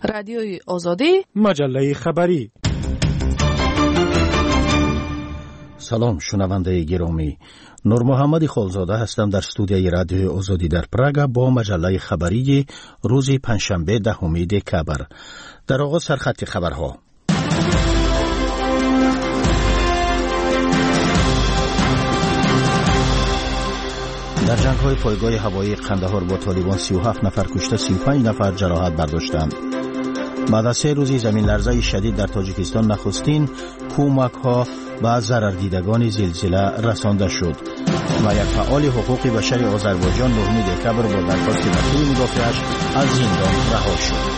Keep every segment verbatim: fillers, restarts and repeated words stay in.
رادیوی آزادی، مجله خبری. سلام شنونده گرامی، نور محمد خالزاده هستم در استودیوی رادیوی آزادی در پراگ با مجله خبری روز پنجشنبه دهم دکبر. در آغاز سرخط خبرها. در جنگ های پایگاه هوایی قندهار با طالبان سی و هفت نفر کشته، سی و پنج نفر جراحت برداشتند. بعد از سه روزی زمین لرزه شدید در تاجیکستان نخستین کمک ها به ضرردیدگان زلزله رسانده شد و یک فعال حقوق بشر آذربایجان نهم دکبر با درخواست وکیل مدافعش از زندان رها شد.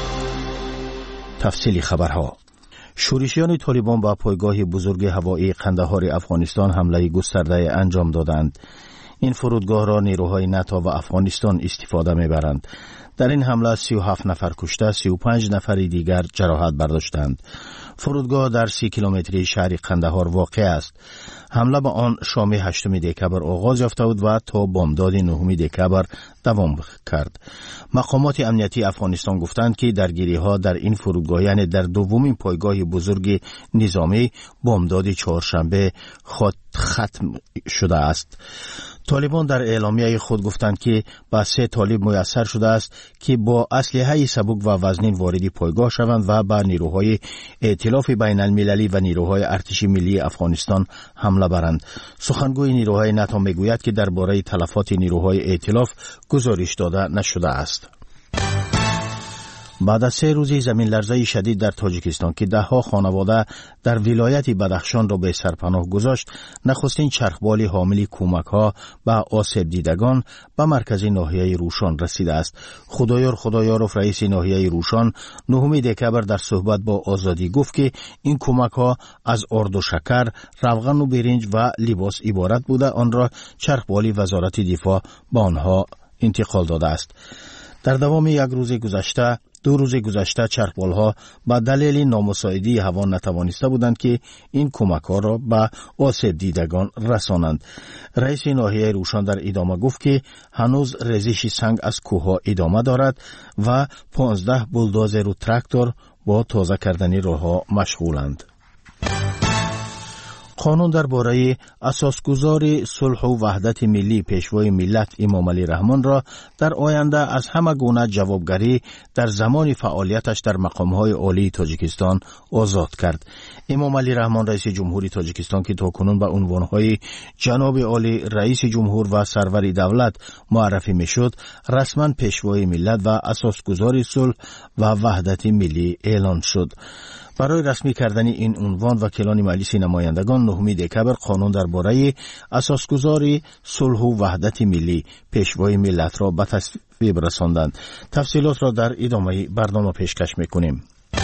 تفصیل خبرها. شورشیان طالبان با پایگاه بزرگ هوایی قندهار افغانستان حمله گسترده انجام دادند. این فرودگاه را نیروهای ناتو و افغانستان استفاده میبرند. در این حمله سی و هفت نفر کشته، سی و پنج نفر دیگر جراحت برداشتند. فرودگاه در سی کیلومتری شهر قندهار واقع است. حمله به آن شام هشتم دکبر آغاز یافته بود و تا بامداد نهم دکبر دوام کرد. مقامات امنیتی افغانستان گفتند که درگیری ها در این فرودگاه، یعنی در دومین پایگاه بزرگ نظامی، بامداد چهارشنبه ختم شده است. طالبان در اعلامیه خود گفتند که با سه طالب میسر شده است که با اسلحه سبک و وزنین وارد پایگاه شوند و به نیروهای ائتلاف بین المللی و نیروهای ارتش ملی افغانستان حمله برند. سخنگوی نیروهای ناتو میگوید که درباره تلفات نیروهای ائتلاف گزارش داده نشده است. بعد از سه روزی زمین لرزه شدید در تاجیکستان که ده ها خانواده در ولایت بدخشان را به سرپناه گذاشت، نخستین چرخبال حامل کمک ها به آسیب دیدگان به مرکز ناحیه روشان رسیده است. خدایار خدایارов رئیس ناحیه روشان نهم دکبر در صحبت با آزادی گفت که این کمک ها از آرد و شکر، روغن و برنج و لباس عبارت بوده. آن را چرخبال وزارت دفاع به آنها انتقال داده است. در دوام یک روز گذشته دو روز گذشته چرخبال‌ها به دلیل نامساعدی هوا نتوانسته بودند که این کمک‌ها را به آسیب دیدگان رسانند. رئیس ناحیه روشان در ادامه گفت که هنوز ریزش سنگ از کوه‌ها ادامه دارد و پانزده بولدوزر و تراکتور با تازه کردن راه‌ها مشغولند. قانون درباره اساسگذار صلح و وحدت ملی پیشوای ملت امام علی رحمان را در آینده از همه گونه جوابگری در زمان فعالیتش در مقامهای عالی تاجیکستان آزاد کرد. امام علی رحمان رئیس جمهوری تاجیکستان که تاکنون به عنوانهای جناب عالی، رئیس جمهور و سرور دولت معرفی میشد، رسما پیشوای ملت و اساسگذار صلح و وحدت ملی اعلان شد. برای رسمی کردن این عنوان وکیلان مجلس نمایندگان نهم دکبر قانون درباره اساسگذاری صلح و وحدت ملی پیشوای ملت را به تصویب رساندند. تفصیلات را در ادامه برنامه پیشکش میکنیم.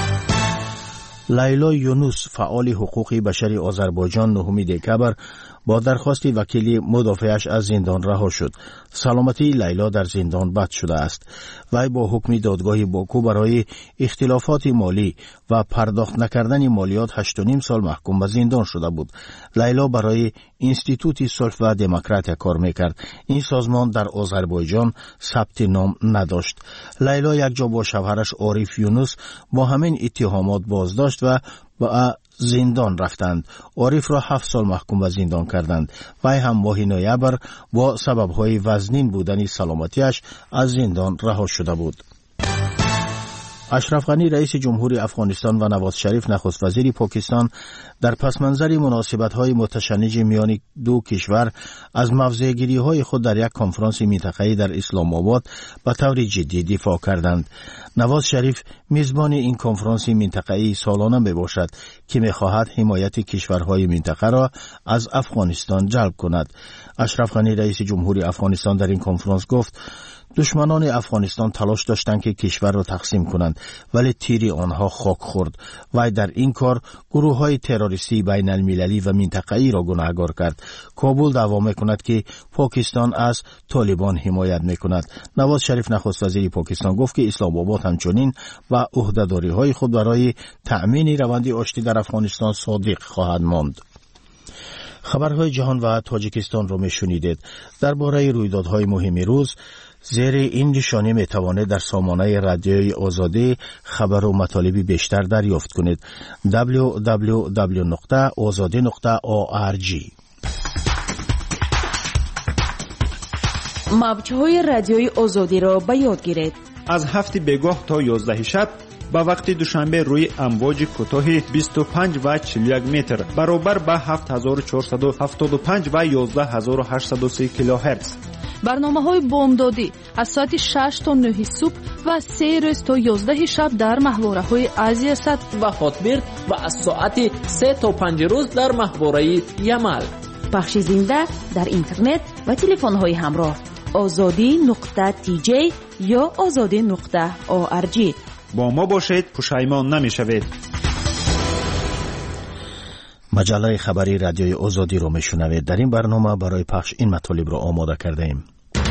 لیلا یونوس فعال حقوق بشری آذربایجان نهم دکبر با درخواست وکیل مدافعش از زندان رها شد. سلامتی لیلا در زندان بد شده است. وی با حکم دادگاه باکو برای اختلافات مالی و پرداخت نکردن مالیات هشت و نیم سال محکوم به زندان شده بود. لیلا برای اینستیتوت صلح و دموکراسی کار میکرد. این سازمان در آذربایجان ثبت نام نداشت. لیلا یک جا با شوهرش عارف یونوس با همین اتهامات بازداشت و با زندان رفتند. عارف را هفت سال محکوم به زندان کردند. وی هم ماه نوامبر با سببهای وزنین بودن سلامتیش از زندان رها شده بود. اشرف غنی رئیس جمهوری افغانستان و نواز شریف نخست وزیر پاکستان در پس منظر مناسبت‌های متشنج میان دو کشور از موضع‌گیری‌های خود در یک کنفرانس منطقه‌ای در اسلام آباد به طور جدی دفاع کردند. نواز شریف میزبان این کنفرانس منطقه‌ای سالانه میباشد که می‌خواهد حمایت کشورهای منطقه را از افغانستان جلب کند. اشرف غنی رئیس جمهوری افغانستان در این کنفرانس گفت دشمنان افغانستان تلاش داشتند که کشور را تقسیم کنند، ولی تیر آنها خاک خورد. و در این کار گروه‌های تروریستی بین المللی و منطقه‌ای را گناهکار کرد. کابل دعوا می‌کند که پاکستان از طالبان حمایت می‌کند. نواز شریف نخست وزیر پاکستان گفت که اسلام آباد همچنین و عهده‌داری‌های خود برای تأمین روند آشتی در افغانستان صادق خواهد ماند. خبرهای جهان و تاجیکستان را میشنیدید. درباره رویدادهای مهم روز، زیر این نشانی می توانید در سامانه رادیوی آزادی خبر و مطالبی بیشتر دریافت کنید. دبلیو دبلیو دبلیو نقطه آزادی نقطه او آر جی. موج‌های رادیوی آزادی را به یاد گیرید. از هفت بگاه تا یازده شب با وقت دوشنبه روی امواج کوتاه بیست و پنج و چهل و یک متر برابر با هفت هزار و چهارصد و هفتاد و پنج و یازده هزار و هشتصد و سی کیلوهرتز. برنامه‌های بامدادی از ساعت شش تا نه صبح و سه روز تا یازده شب در محوره‌های آسیا صد و هاتبرد و از ساعت سه تا پنج روز در محوره یمل. پخش زنده در اینترنت و تلفن‌های همراه آزادی نقطه تی جی یا آزادی نقطه او آر جی. با ما باشید، پشیمان نمی‌شوید. مجله خبری رادیوی آزادی رو میشنوید. در این برنامه برای پخش این مطالب رو آماده کرده ایم.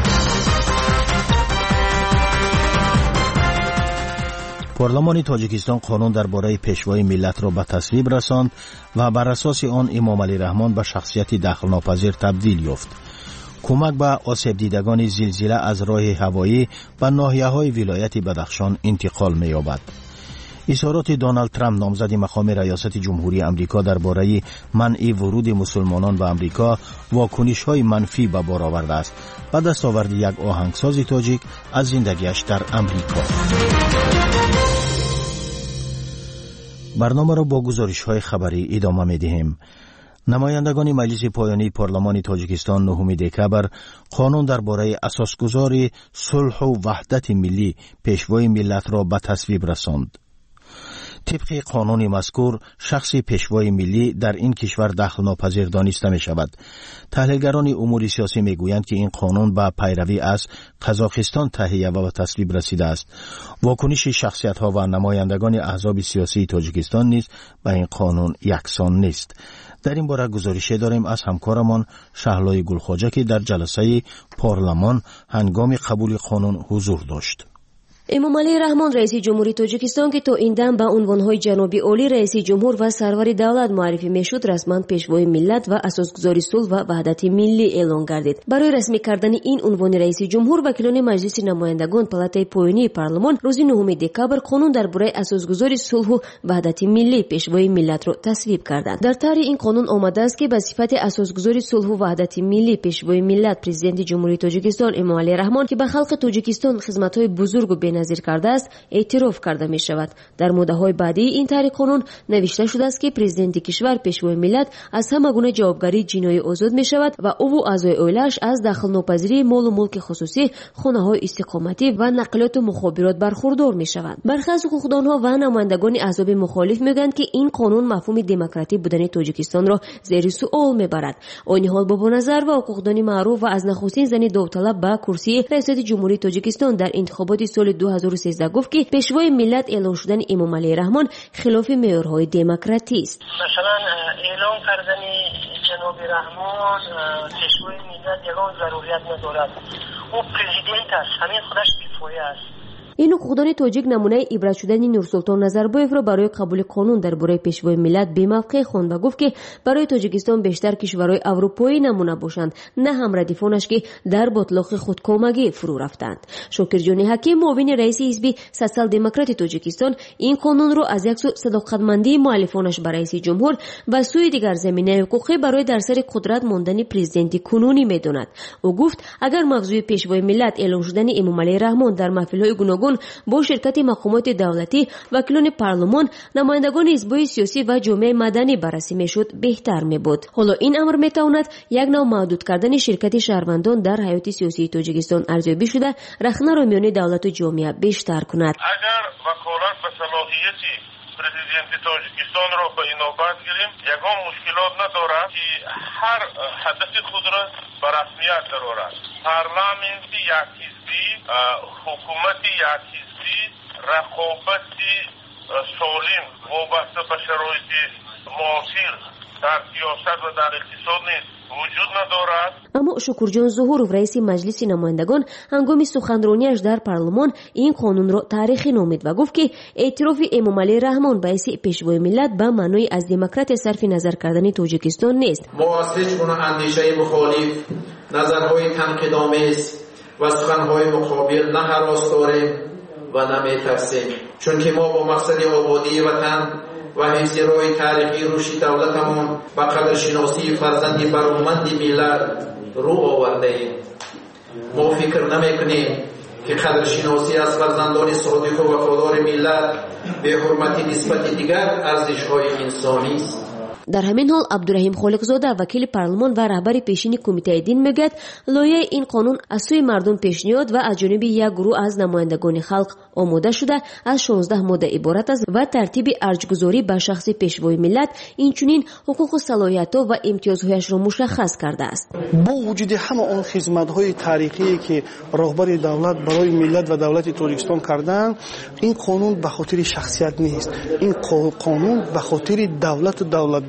پارلمان تاجیکستان قانون درباره پیشوای ملت را به تصویب رساند و بر اساس آن امام علی رحمان به شخصیت دخل‌ناپذیر تبدیل یافت. کمک به آسیب دیدگان زلزله از راه هوایی به ناحیه‌های ولایت بدخشان انتقال می‌یابد. اظهارات دونالد ترامپ نامزد مقام ریاست جمهوری آمریکا درباره منع ورود مسلمانان به آمریکا واکنش‌های منفی به بار آورده است. به دستاورد یک آهنگساز تاجیک از زندگیش در آمریکا. برنامه را با گزارش‌های خبری ادامه می‌دهیم. نمایندگان مجلس پایانی پارلمان تاجیکستان نهم دکبر قانون درباره اساسگذاری صلح و وحدت ملی پیشوای ملت را به تصویب رساند. طبق قانون مذکور شخص پیشوای ملی در این کشور دخل ناپذیر دانسته می شود. تحلیلگران امور سیاسی می گویند که این قانون با پیروی از قزاقستان تهیه و به تصویب رسیده است. واکنش شخصیت ها و نمایندگان احزاب سیاسی تاجیکستان نیز به این قانون یکسان نیست. در این باره گزارشی داریم از همکارمان شهلای گلخواجه که در جلسه پارلمان هنگام قبول قانون حضور داشت. امام علی رحمان رئیس جمهوری تاجیکستان که تا این دم به عنوانهای جناب عالی رئیس جمهور و سرور دولت معرفی میشد رسما پیشوای ملت و اساسگذار صلح و وحدت ملی اعلان گردید. برای رسمی کردن این عنوان رئیس جمهور وکیلان مجلس نمایندگان پالاتای پایانی پارلمان روز نهم دکبر قانون درباره اساسگذاری صلح و وحدت ملی پیشوای ملت را تصویب کردند. در طرح این قانون آمده است که به صفت اساسگذاری صلح و وحدت ملی پیشوای ملت پرزیدنت جمهوری تاجیکستان امام علی رحمان که به خلق تاجیکستان خدمت‌های بزرگ و نظیر کرده است اعتراف کرده می شود. در مدت‌های بعدی این طرح قانون نوشته شده است که پرزیدنت کشور پیشوای ملت از همه گونه جوابگری جنایی آزاد می شود و او و اعضای عائله‌اش از دخل ناپذیری مال و ملک خصوصی، خانه‌های استقامتی و نقلیات و مخابرات برخوردار می شوند. برخی از حقوقدانها و نمایندگان احزاب مخالف میگویند که این قانون مفهوم دموکراتی بودن تاجیکستان را زیر سوال میبرد. آن حال بابا نظر و حقوقدان معروف و از نخستین زن داوطلب به کرسی ریاست جمهوری تاجیکستان در انتخابات سال دو هزار و سیزده گفت که پیشوای ملت اعلان شدن امام علی رحمان خلاف معیارهای دموکراتی است. مثلا اعلان کردن جناب رحمان پیشوای ملت یگان ضرورت ندارد. او پرزیدنت است، همین خودش کفایه است. این حقوقدان تاجیک نمونه عبرت شدن نورسلطان نظربایف را برای قبول قانون درباره پیشوای ملت به موقع خواند و گفت که برای تاجیکستان بیشتر کشورهای اروپایی نمونه باشند، نه هم ردیفانش که در باطلاق خودکامگی فرو رفتند. شاکرجان حکیم معاون رئیس حزب سوسیال دموکرات تاجیکستان این قانون را از یک سو صداقتمندی مؤلفانش برای رئیس جمهور و سوی دیگر زمینه حقوقی برای در سر قدرت ماندن پرزیدنت کنونی میداند. او گفت اگر موضوع پیشوای ملت اعلان شدن امام علی رحمان در محفل‌های گوناگون با شرکت مقامات دولتی، وکیلان پارلمان، نمایندگان حزب‌های سیاسی و جامعه مدنی بررسی میشد بهتر میبود. حالا این امر میتواند یک نوع محدود کردن شرکت شهروندان در حیات سیاسی تاجیکستان ارزیابی شده رخنه را میان دولت و جامعه بیشتر کند. اگر وکالت به صلاحیتی پرزیدنت تاجیکستان را به اینابت گیریم، یگان مشکلات ندارد که هر هدف خود را به رسمیت درآورد. پارلمانت یک حزبی، حکومت یک حزبی، رقابت سالم وابسته به شرایط معاصر در سیاست و در اقتصاد نیز وجود ندارد. اما شکرجان ظهورov رئیس مجلس نمایندگان هنگام سخنرانیش در پارلمان این قانون را تاریخی نامید و گفت که اعتراف امام علی رحمان به حیث پیشوای ملت به معنای از دموکرات صرف نظر کردن تاجیکستان نیست. ما از هیچ گونه اندیشه مخالف، نظرهای تنقیدآمیز و سخنهای مقابل نه هراس داریم و نه می‌ترسیم، چون که ما با مقصد آبادی وطن و حفظ راه تاریخی رشد دولتمون و قدرشناسی فرزند برومند ملت رو آورده ایم. ما فکر نمی‌کنیم که قدرشناسی از فرزندان صادق و وفادار ملت به حرمت نسبت دیگر ارزش‌های انسانی است. در همین حال عبدالرحیم خالقزاده وکیل پارلمان و رهبر پیشین کمیته دین میگوید لایحه این قانون از سوی مردم پیشنهاد و از جانب یک گروه از نمایندگان خلق آماده شده از شانزده ماده عبارت است و ترتیب ارجگذاری به شخص پیشوای ملت اینچنین حقوق و صلاحیت‌ها و امتیازهایش را مشخص کرده است. با وجود همه آن خدمت‌های تاریخی که رهبر دولت برای ملت و دولت تاجیکستان کردند، این قانون به خاطر شخصیت نیست، این قانون به خاطر دولت و دولت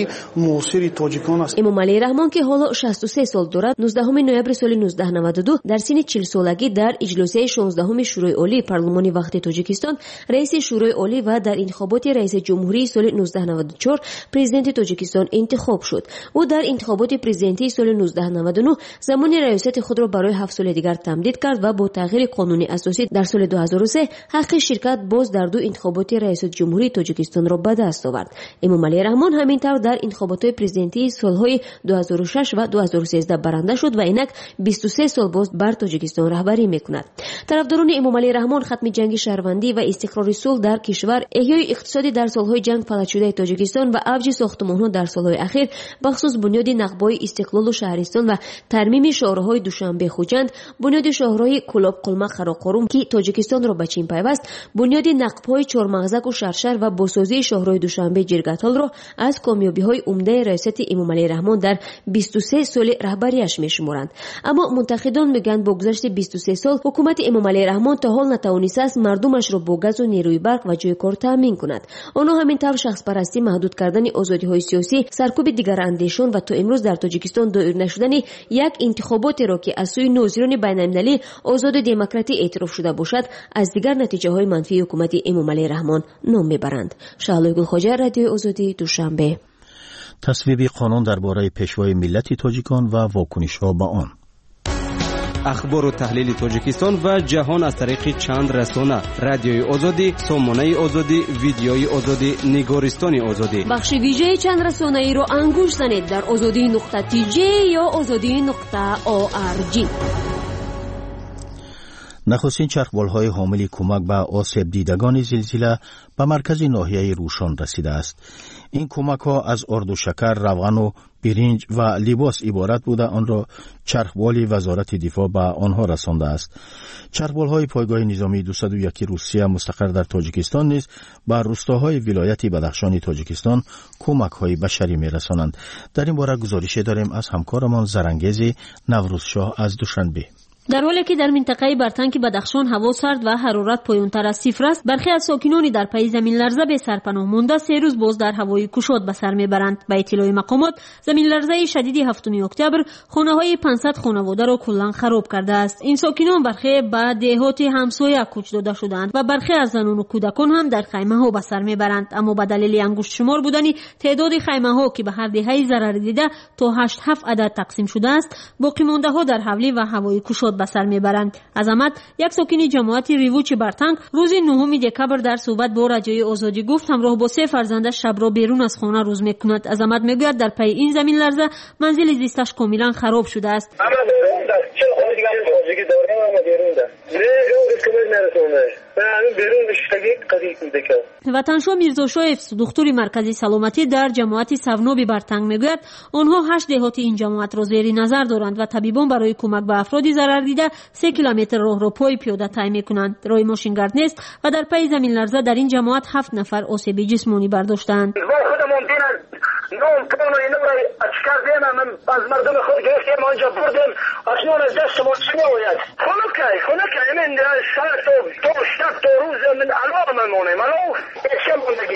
معاصر تاجیکان است. امام علی رحمان که حالا شصت و سه سال دارد، نوزدهم نوامبر سال نوزده نود و دو در سن چهل سالگی در اجلاس شانزدهم شورای عالی پارلمان وقت تاجیکستان رئیس شورای عالی و در انتخابات رئیس جمهوری سال نوزده نود و چهار پرزیدنت تاجیکستان انتخاب شد. او در انتخابات پرزیدنتی سال نوزده نود و نه زمان ریاست خود را برای هفت سال دیگر تمدید کرد و با تغییر قانون اساسی در سال دو هزار و سه حق شرکت باز در دو انتخابات رئیس جمهوری تاجیکستان را به دست آورد. امام علی رحمان همینطور در انتخابات پرزیدنتی سالهای دو هزار و شش و دو هزار و سیزده برنده شد و اینک بیست و سه سال باز بر تاجیکستان رهبری میکند. طرفداران امام علی رحمان ختم جنگ شهروندی و استقرار صلح در کشور، احیای اقتصادی در سالهای جنگ فلج شده تاجیکستان و اوج ساختمان‌ها در سالهای اخیر بخصوص بنیاد نقب‌های استقلال و شهرستان و ترمیم شاهراهای دوشنبه خوجند، بنیاد شاهرای کلاب قلمق قراقرم که تاجیکستان را به چین پیوست، بنیاد نقب‌های چهارمغزک و شرشر و بازسازی شاهرای دوشنبه جرگتال را از کامیابی‌های عمده ریاست امام علی رحمان در بیست و سه سال رهبریش می‌شمارند. اما منتقدان میگن با گذشت بیست و سه سال حکومت امام علی رحمان تا حال نتوانسته است مردمش را با گاز و نیروی برق و جای کار تامین کند. آنها همینطور شخص پرستی، محدود کردن آزادی‌های سیاسی، سرکوب دیگر اندیشان و تا امروز در تاجیکستان دایر نشدن یک انتخاباتی را که از سوی ناظران بین‌المللی آزاد و دموکراتی اعتراف شده باشد از دیگر نتیجه‌های منفی حکومت امام علی رحمان نام میبرند. شعله گل خواجه، رادیو آزادی، دوشنبه. تصویب قانون درباره پیشوای ملت تاجیکان و واکنش‌ها به آن. اخبار و تحلیل تاجیکستان و جهان از طریق چند رسانه: رادیوی آزادی، سامانه آزادی، ویدیوی آزادی، نگارستان آزادی. بخش ویژه چند رسانه ای رو انگوش زنید در آزادی نقطه تی جی یا آزادی نقطه او آر جی. نخستین چرخبال‌های حامل کمک به آسیب دیدگان زلزله به مرکز ناحیه روشان رسیده است. این کمک‌ها از آرد و شکر، روغن و برنج و لباس عبارت بوده آن را چرخبال وزارت دفاع به آنها رسانده است. چرخبال‌های پایگاه نظامی دویست و یک روسیه مستقر در تاجیکستان نیز به روستاهای ولایت بدخشان تاجیکستان کمک‌های بشری می‌رسانند. در این باره گزارشی داریم از همکارمان زرنگیز نوروزشاه از دوشنبه. در حالی که در منطقه برتنک بدخشان هوا سرد و حرارت پایین‌تر از صفر است، برخی از ساکنان در پی زمین لرزه به سرپناه مانده سه روز باز در هوای گشاد به سر میبرند. به اطلاع مقامات، زمین لرزه شدید هفتم اکتبر خانه‌های پانصد خانواده را کلاً خراب کرده است. این ساکنان برخی به دهات همسایه کوچ داده شدند و برخی از زنان و کودکان هم در خیمه‌ها به سر میبرند. اما به دلیل انگشت شمار بودن تعداد خیمه‌ها که به هر دهه ضرر دیده تا هشت هفت عدد تقسیم شده است، باقی مانده‌ها در حولی و هوای گشاد به سر میبرند. عظمت، یک ساکن جماعت ریوچ برتنگ، روز نهم دکبر در صحبت با رادیوی آزادی گفت همراه با سه فرزندش شب را بیرون از خانه روز میکند. عظمت میگوید در پی این زمین لرزه منزل زیستش کاملا خراب شده است. وطنشاه میرزا شایف، دکتر مرکزی سلامتی در جماعت سوناب برتنگ میگوید آنها هشت دهات این جماعت را زیر نظر دارند و طبیبان برای کمک به افرادی ضرر دیده سه کیلومتر راه را پای پیاده طی میکنند. راه ماشینگرد نیست و در پی زمین لرزه در این جماعت هفت نفر آسیب جسمانی برداشتند. نام پون و اینو را اچکار دیم من از مردم خود گرفتیم آنجا بردیم اکنون از دست ما چی نوید خونکای خونکای من ساعت و دو شب دو روز من علام مونیم علام ایشه موندگی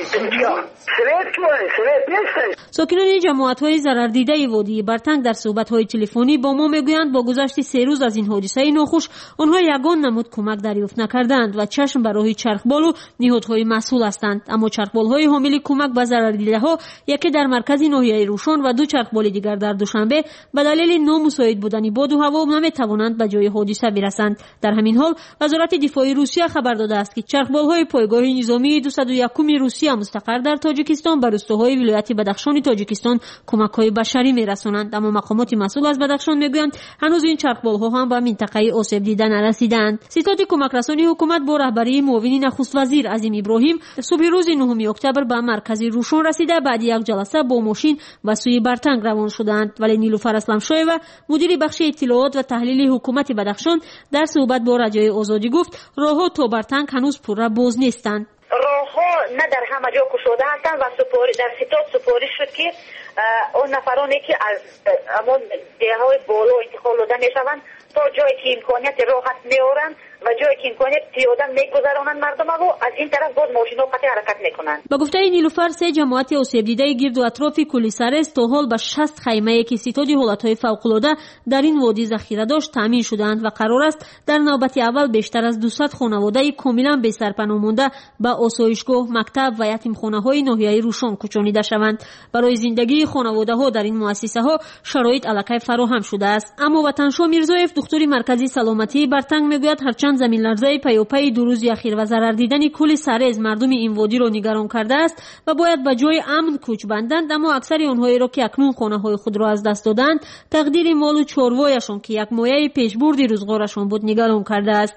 ساکنان جماعت‌های ضرردیده وادی برتنگ در صحبت‌های تلفنی با ما میگویند با گذشت سه روز از این حادثه ناخوش آنها یگان نمود کمک دریافت نکردند و چشم بر راه چرخبال و نهادهای مسئول هستند. اما چرخبال‌های حامل کمک به ضرردیده‌ها یکی در مرکز ناحیه روشن و دو چرخبال دیگر در دوشنبه به دلیل نامساعد بودن باد و هوا نمی‌توانند به جای حادثه برسند. در همین حال وزارت دفاع روسیه خبر داده است که چرخبال‌های پایگاه نظامی دویست و یک روسیه مستقر در تاجیکستان به روستاهای ولایت بدخشان تاجیکستان کمک‌های بشری می‌رسانند. اما مقامات مسئول از بدخشان می‌گویند هنوز این چرخبال‌ها هم به منطقه آسیب دیده نرسیدند. ستاد کمک رسانی حکومت با رهبری معاون نخست وزیر عظیم ابراهیم صبح روز نهم اکتبر به مرکز روشن رسیده بعد یک جلسه با ماشین به سوی برتنگ روان شدند. ولی نیلوفر اسلمشایو مدیر بخش اطلاعات و تحلیل حکومت بدخشان در صحبت با رادیوی آزادی گفت راه‌ها تا برتنگ هنوز پورا باز نیستند. راه‌ها نه در همه جا گشوده هستند و سپاری در ستاد سپاری شد که اون نفرانی که از همون دهه‌های بالا انتقال داده میشوند تا جایی که امکانیت راحت میارند و جایی که امکانیت پیاده میگذرانند مردم رو از این طرف باز ماشینا قطع حرکت میکنند. با گفته نیلوفر سه جماعت آسیب دیده گرد و اطراف کولی سرس تا حال به شصت خیمه که ستاد حالتهای فوق‌العاده در این وادی ذخیره داشت تامین شدند و قرار است در نوبت اول بیشتر از دویست خانواده کاملا بی سرپناه مانده به آسایشگاه، مکتب و یتیمخانه‌های ناحیه روشن کوچانیده شوند. برای زندگی خانواده‌ها در این مؤسسه‌ها شرایط الکی فراهم شده است. اما وطنشاه میرزایف دکتر مرکزی سلامتی برتنگ میگوید هرچند زمین لرزه پیاپی دو روز اخیر و ضرر دیدن کل سرز مردم این وادی را نگران کرده است و باید به جای امن کوچ بندند، اما اکثر آنهایی را که اکنون خانه‌های خود را از دست دادند تقدیر مال و چاروایشان که یک مایه پیشبرد روزگارشان بود نگران کرده است.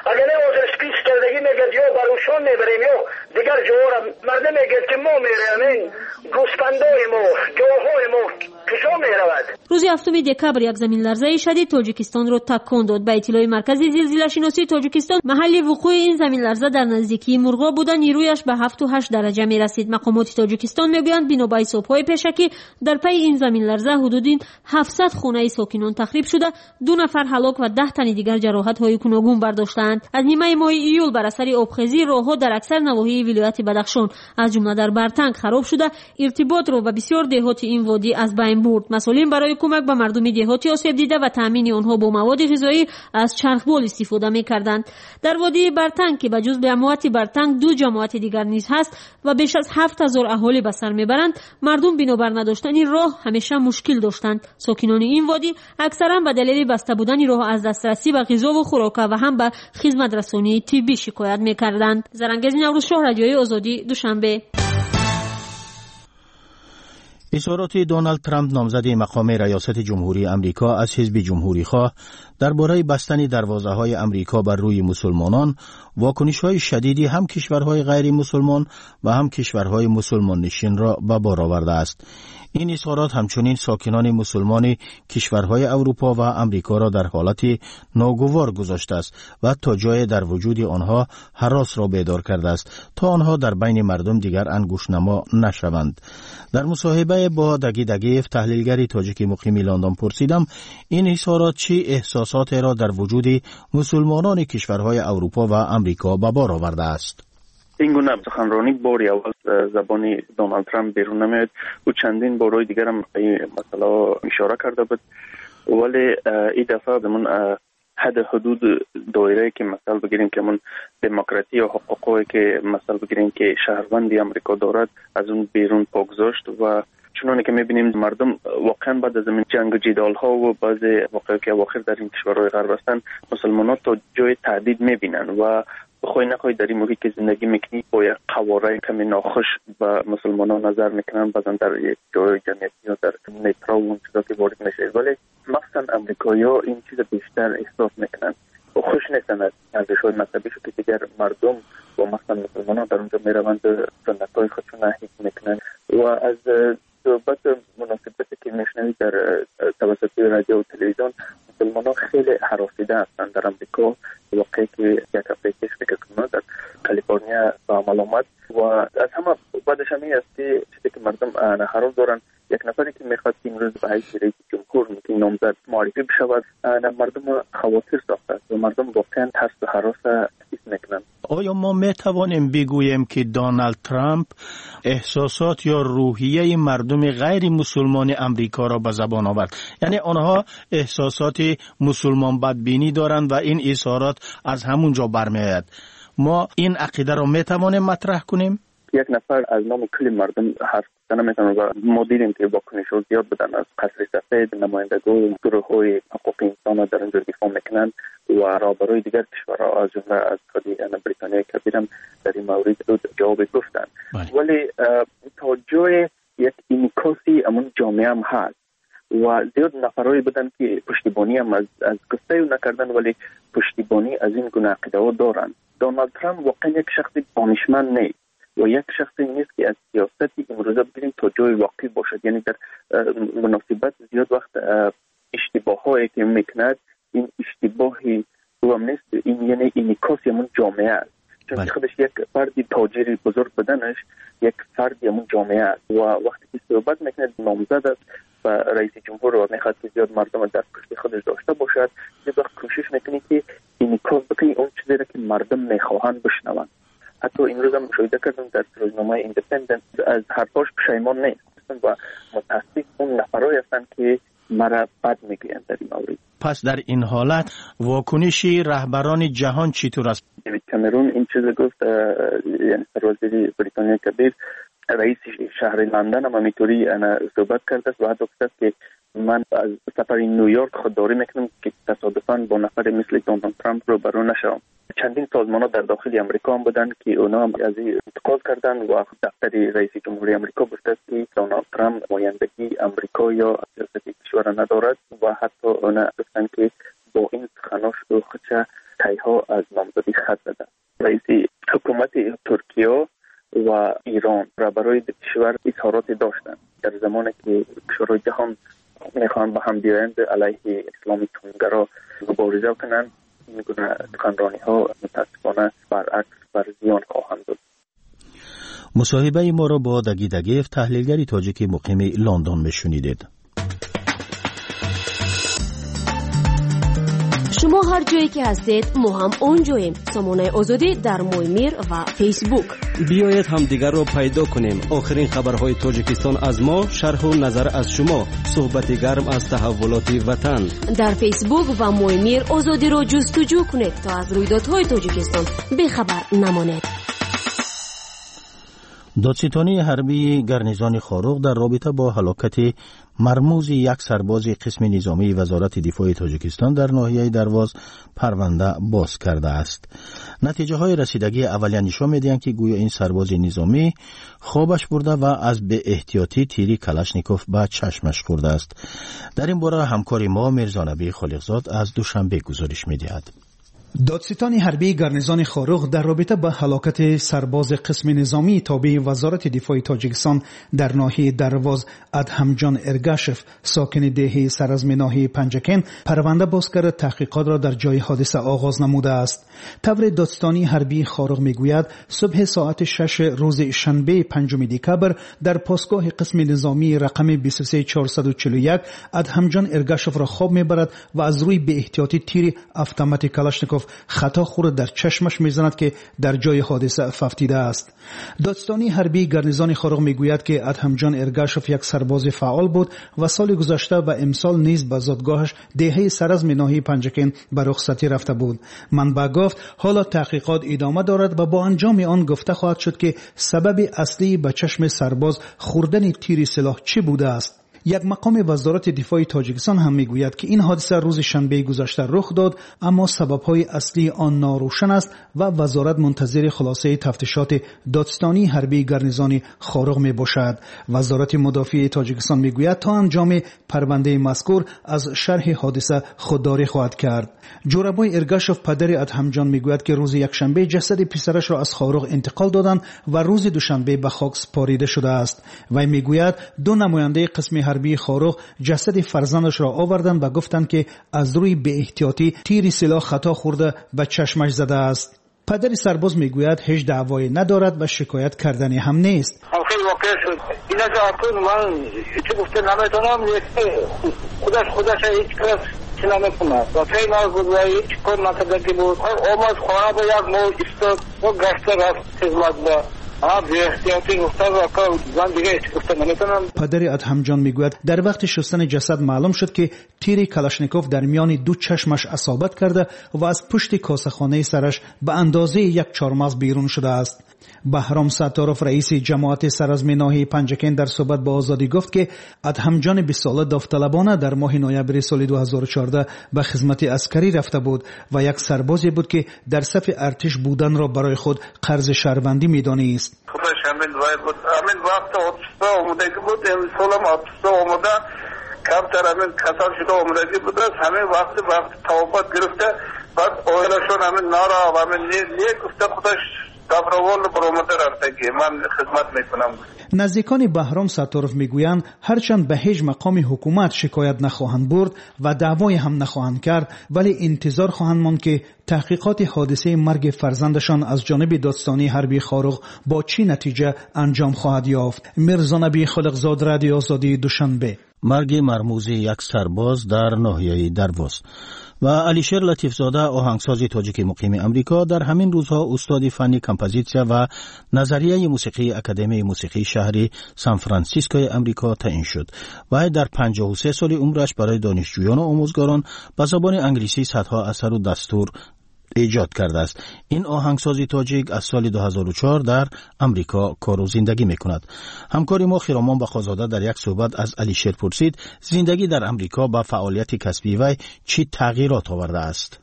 یا بروشان میبریم یا دیگر جوار مردم میگه که ما میریم گوسفندای ما گاوهای ما کجا میرود. روز هفتم دکبر یک زمین لرزه شدید تاجیکستان را تکان داد. به اطلاع مرکز زلزله شناسی تاجیکستان محل وقوع این زمین لرزه در نزدیکی مرغاب بوده، نیرویش به هفت و هشت درجه میرسید. مقامات تاجیکستان میگویند بنا به حساب‌های پیشکی در پی این زمین لرزه حدود هفتصد خانه ساکنان تخریب شده، دو نفر هلاک و ده تن دیگر جراحت‌های گوناگون برداشتند. از نیمه ماه ایول بر اثر آبخیزی راه‌ها در اکثر نواحی ولایت بدخشان از جمله در برتنگ خراب شده، ارتباط را به بسیار دهات این وادی از بین برد. مسئولین برای کمک به مردم دهاتی آسیب دیده و تامین آنها با مواد غذایی از چرخبال استفاده می‌کردند. در وادی برتنگ که بجز جماعت برتنگ دو جماعت دیگر نیز هست و بیش از هفت هزار اهالی به سر میبرند، مردم بنابر نداشتن راه همیشه مشکل داشتند. ساکنان این وادی اکثرا به دلیل بسته بودن راه از دسترسی به غذا و خوراک و هم به خدمت رسانی طبی شکایت می‌کردند. زرنگز نوروز شاه، رادیوی آزادی، دوشنبه. اظهارات دونالد ترامپ نامزد مقام ریاست جمهوری امریکا از حزب جمهوری خواه درباره بستن دروازه‌های امریکا بر روی مسلمانان واکنش‌های شدیدی هم کشورهای غیر مسلمان و هم کشورهای مسلمان نشین را به بار آورده است. این اظهارات همچنین ساکنان مسلمان کشورهای اروپا و امریکا را در حالت ناگوار گذاشته است و تا جای در وجود آنها هراس را بیدار کرده است تا آنها در بین مردم دیگر انگشت‌نما نشوند. در مصاحبه با دگی دگیف تحلیلگری تاجیک مقیم لندن پرسیدم این اظهارات چه احساسات را در وجود مسلمانان کشورهای اروپا و امریکا به بار آورده است. این گونه سخنرانی باری اول زبانی دونالد ترامپ بیرون نمیاد و چندین بارهای دیگر هم مثلا اشاره کرده بود، ولی این دفعه بمون حد حدود دایره که مثلا بگیریم که من دموکراسی و حقوقی که مثلا بگیریم که شهروندی امریکا دارد از اون بیرون پاگذاشت و چنانه که میبینیم مردم واقعا بعد از این جنگ و جدال ها و بعض واقعی که اواخر در این کشورهای غرب هستن مسلمان ها تا جای تهدید میبینن و بخوای نخوای در این محیط که زندگی میکنی با یک قواره کمی ناخوش به مسلمان ها نظر میکنن، بعضا در یک جای جمعیتی یا در مترو و اون چیزا که وارد میشه، ولی مثلا امریکایی ها این چیز بیشتر احساس میکنن و خوش نیستن از ارزش های مذهبی که دیگر مردم و مثلا مسلمان ها در اونجا میروند سنت های خودشون حفظ میکنن و از صحبت مناسبتی که میشنوید در توسط رادیو و تلویزیون مسلمان ها خیلی هراسیده هستند. در امریکا واقعی که یک هفته پیش فکر کنم در کالیفرنیا به عمل آمد و از همه بعدش هم این است که چیزی که مردم هران دارن یک نفری که میخواد که امروز به حیث رئیس جمهور میتونی نامزد معرفی بشود، مردم خواطر ساخته و مردم واقعا ترس و هراس میکنن. آیا ما می توانیم بگوییم که دونالد ترامپ احساسات یا روحیه مردم غیر مسلمان امریکا را به زبان آورد؟ یعنی آنها احساسات مسلمان بدبینی دارند و این اظهارات از همونجا برمیآید. ما این عقیده را می توانیم مطرح کنیم؟ یک نفر از نام کل مردم حرف زنه میتونه و ما دیدیم که واکنش رو زیاد بدن از قصر سفید، نمایندگان گروه‌های حقوق انسان در اینجا دفاع میکنن و رهبران دیگر کشورها از جمله از اتحادیه بریتانیای کبیر هم در این مورد جواب گفتن. ولی تا جای یک انعکاسی امون جامعه هم هست و زیاد نفرایی بدن که پشتیبانی هم از از گفته نکردن ولی پشتیبانی از این گونه عقیده‌ها دارن. دونالد ترامپ واقعا یک شخص دانشمند نیست و یک شخصی نیست که از سیاستی امروزه بگیریم تا جای واقعی باشد. یعنی در مناسبت زیاد وقت اشتباهایی که میکند این اشتباهی او هم نیست، این یعنی انعکاسی همون جامعه است. چون خودش یک فردی تاجری بزرگ بدنش یک فردی همون جامعه است و وقتی که صحبت میکند نامزد است و رئیس جمهور رو میخواد که زیاد مردم در پشت خودش داشته باشد، زیاد وقت کوشش میکنه که انعکاس بکنه اون چیزی را که مردم میخواهند بشنوند. حتی این روز هم مشاهده کردم در روزنامه ایندیپندنت از حرفاش پشیمان نیست و متاسف اون نفرایی هستند که مرا بد میگویند در این مورد. پس در این حالت واکنشی رهبران جهان چطور است؟ دیوید کامرون این چیز گفت، یعنی سروزیر بریتانیای کبیر، رئیس شهر لندن هم همینطوری صحبت کرده است و حتی گفت که من از سفر نیویورک خودداری میکنم که تصادفاً با نفر مثل دونالد ترامپ رو برو نشم. چندین سازمان‌ها در داخل امریکا هم بودن که اونا هم از این انتقاد کردن و دفتر رئیس جمهوری امریکا گفته که دونالد ترامپ نمایندگی امریکا یا سیاست کشور ندارد و حتی اونا گفتن که با این سخناش او خودش تایها از نامزدی خط دادن. رئیس حکومت ترکیه و ایران را برای کشور اظهارات داشتن در زمانی که کشورهای جهان میخوان با هم بیایند علیه اسلامی تندگرا مبارزه کنند. این گونه سخنرانی ها متاسفانه برعکس بر زیان خواهند بود. مصاحبه ما را با دگی دگیف، تحلیلگری تاجیکی مقیم لندن میشنیدید. شما هر جایی که هستید ما هم اونجاییم. سامانه آزادی در مویمیر و فیسبوک. بیایید همدیگر رو پیدا کنیم. آخرین خبرهای تاجیکستان از ما، شرح و نظر از شما، صحبت گرم از تحولات وطن. در فیسبوک و مویمیر آزادی رو جستجو کنید تا از رویدادهای تاجیکستان بیخبر نمانید. دادستانی حربی گارنیزون خاروق در رابطه با هلاکت مرموز یک سرباز قسم نظامی وزارت دفاع تاجیکستان در ناحیه درواز پرونده باز کرده است. نتیجه های رسیدگی اولیه نشان می‌دهند که گویا این سرباز نظامی خوابش برده و از به احتیاطی تیری کلاشنیکوف به چشمش خورده است. در این باره همکار ما میرزا نبی خالقزاد از دوشنبه گزارش می‌دهد. دادستان حربی گارنیزون خاروق در رابطه با هلاکت سرباز قسم نظامی تابع وزارت دفاع تاجیکستان در ناحیه درواز ادهمجان ارگاشف ساکن دهه سرزم ناحیه پنجکن پرونده باز کرده تحقیقات را در جای حادثه آغاز نموده است. تبر دادستانی حربی خاروق میگوید صبح ساعت شش روز شنبه پنجم دکبر در پاسگاه قسم نظامی رقم بیست و سه چهارصد و چهل و یک ادهمجان ارگاشف را خواب میبرد و از روی به احتیاطی تیر اتوماتیک کلاشنیکوف خطا خورد در چشمش میزند که در جای حادثه ففتیده است. دادستانی حربی گارنیزون خاروق میگوید که ادهمجان ارگاشف یک سرباز فعال بود و سال گذشته و امسال نیز به زادگاهش دهه سرزم ناحیه پنجکن به رخصتی رفته بود. منبع گفت حالا تحقیقات ادامه دارد و با انجام آن گفته خواهد شد که سبب اصلی به چشم سرباز خوردن تیر سلاح چی بوده است. یک مقام وزارت دفاع تاجیکستان هم میگوید که این حادثه روز شنبه گذشته رخ داد اما سبب‌های اصلی آن ناروشن است و وزارت منتظر خلاصه تفتیشات دادستانی حربی گارنیزون خاروق میباشد. وزارت مدافع تاجیکستان میگوید تا انجام پرونده مذکور از شرح حادثه خودداری خواهد کرد. جورابای ارگاشف پدر ادهمجان میگوید که روز یکشنبه جسد پسرش را از خاروق انتقال دادند و روز دوشنبه به خاک سپاریده شده است. وی میگوید دو نماینده قسم حربی خاروق جسد فرزندش را آوردند و گفتند که از روی به احتیاطی تیر سلاح خطا خورده به چشمش زده است. پدر سرباز میگوید هیچ دعوایی ندارد و شکایت کردنی هم نیست. خیلی واقع شد. اینا جا اکنون من چه گفته نمیتونم خودش خودش هیچ کس چلا میکنه و خیلی ناز بود و هیچ کار نکردگی بود. آمد خواهد و یک ماه استاد و گشته رفت خدمت با پدر ادهم جان میگوید در وقت شستن جسد معلوم شد که تیر کلاشنیکوف در میان دو چشمش اصابت کرده و از پشت کاسه‌خانه سرش به اندازه یک چهارمغز بیرون شده است. بهرام ستارов رئیس جماعت سرازمی ناحیه پنجکین در صحبت با آزادی گفت که ادهم جان بیست ساله داوطلبانه در ماه نوامبر سال دو هزار و چهارده به خدمت عسکری رفته بود و یک سربازی بود که در صف ارتش بودن را برای خود قرض شهروندی می‌دانست. خودش همین وای بود همین وقت آتش‌سوزا اومده که بود این سالم آتش‌سوزا اومده کمتر همین کسان شده اومدگی بود همین وقت وقت توبت گرفته بعد اویلشون همین نارا و همین نیه گفته خودش دبروال برآمده رفتگی من خدمت میکنم. نزدیکان بهرام ستارov میگویند هرچند به هیچ مقام حکومت شکایت نخواهند برد و دعوای هم نخواهند کرد ولی انتظار خواهند ماند که تحقیقات حادثه مرگ فرزندشان از جانب دادستانی حربی خاروق با چی نتیجه انجام خواهد یافت. میرزا نبی خالقزاد، رادیو آزادی، دوشنبه. مرگ مرموز یک سرباز در ناحیه درواز. و علیشیر لطیفزاده آهنگساز تاجیک مقیم امریکا در همین روزها استاد فنی کمپوزیسیا و نظریه موسیقی اکادمی موسیقی شهری سان فرانسیسکوی امریکا تعیین شد و در پنجاه و سه سال عمرش برای دانشجویان و آموزگاران به زبان انگلیسی صدها اثر و دستور ایجاد کرده است. این آهنگسازی تاجیک از سال دو هزار و چهار در امریکا کار و زندگی میکند. همکاری ما خیرامان بخازاده در یک صحبت از علیشیر پرسید زندگی در امریکا با فعالیت کسبی وی چی تغییرات آورده است؟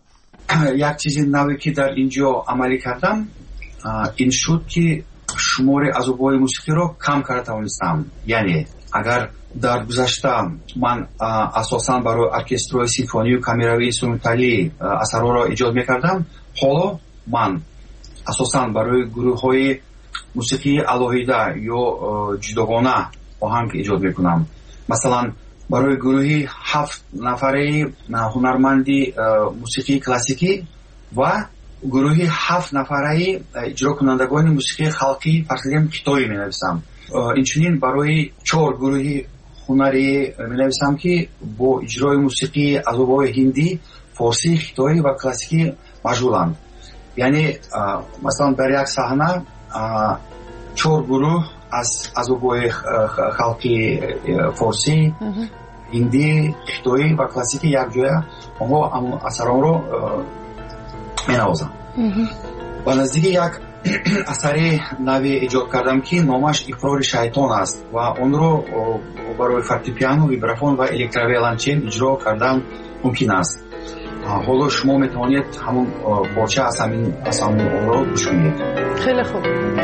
یک چیز نوی که در اینجا عملی کردم این شد که شمار عضوهای موسیقی رو کم کرده توانستم. یعنی اگر در گذشته من اساساً برای ارکسترهای سیمفونی و کامیروی اینسترومنتالی اثرها را ایجاد میکردم، حالا من اساساً برای گروه‌های موسیقی علاهیده یا جداگانه آهنگ ایجاد میکنم. مثلا برای گروهی هفت نفره هنرمندی موسیقی کلاسیکی و گروهی هفت نفره اجرا کنندگان موسیقی خلقی فرسلیم کتابی می نویسم. اینچنین برای چهار گروهی هنری می نویسم که با اجرای موسیقی عذابای هندی، فارسی، خطایی و کلاسیکی مشغولند. یعنی مثلا در یک صحنه چهار گروه از عذابای خلقی فارسی، هندی، خطایی و کلاسیکی یک جای آنها اثران رو می نوازم. و نزدیک یک اثر نوی ایجاد کردم که نامش اقرار شیطان است و اون رو برای فورتپیانو، ویبرافون و الکترویولنچل اجرا کردن ممکن است. حالا شما میتوانید همون پارچه از همین از همون اون رو گوش کنید. خیلی خوب.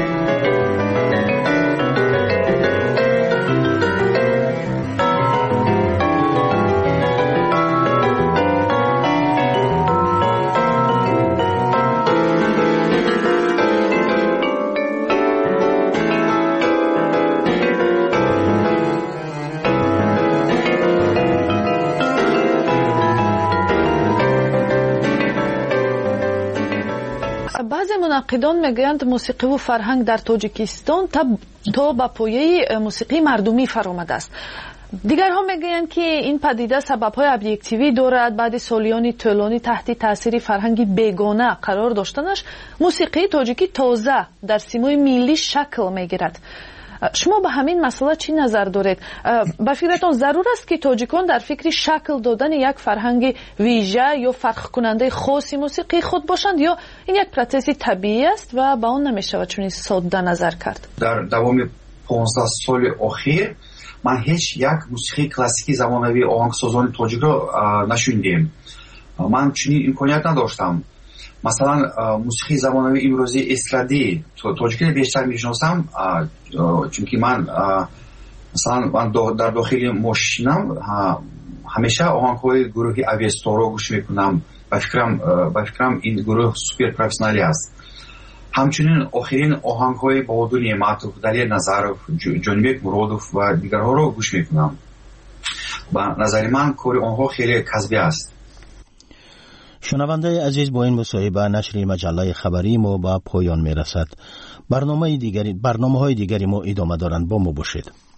مناقدان میگویند موسیقی و فرهنگ در تاجیکستان تا تا به پایه موسیقی مردمی فرآمده است. دیگرها میگویند که این پدیده سبب‌های ابجکتیوی دارد. بعد سالیان طولانی تحت تاثیر فرهنگی بیگانه قرار داشتنش موسیقی تاجیکی تازه در سیمای ملی شکل میگیرد. شما به همین مسئله چی نظر دارید؟ به فکرتون ضرور است که تاجیکان در فکر شکل دادن یک فرهنگ ویژه یا فرق کننده خاصی موسیقی خود باشند یا این یک پروسس طبیعی است و به آن نمیشود چون ساده نظر کرد؟ در دوام پانزده سال اخیر من هیچ یک موسیقی کلاسیکی زمانوی آهنگسازان تاجیک را نشوندیم. من چنین امکانیت نداشتم. مثلا موسیقی زمانوی امروزی استرادی تاجیکی بیشتر میشناسم چون که من مثلا من در داخل ماشینم همیشه آهنگ‌های گروهی اویستا رو گوش میکنم. با فکرم با فکرم این گروه سوپر پروفسیونالی است. همچنین آخرین آهنگ‌های بهادر نعمتوف، دلیل نظرов، جانبک مرادوف و دیگرها رو گوش میکنم. با نظر من کار آنها خیلی کسبی است. شنونده عزیز، با این مصاحبه نشر مجله خبری ما به پایان میرسد. برنامه دیگری برنامه‌های دیگری ما ادامه دارند. با ما باشید.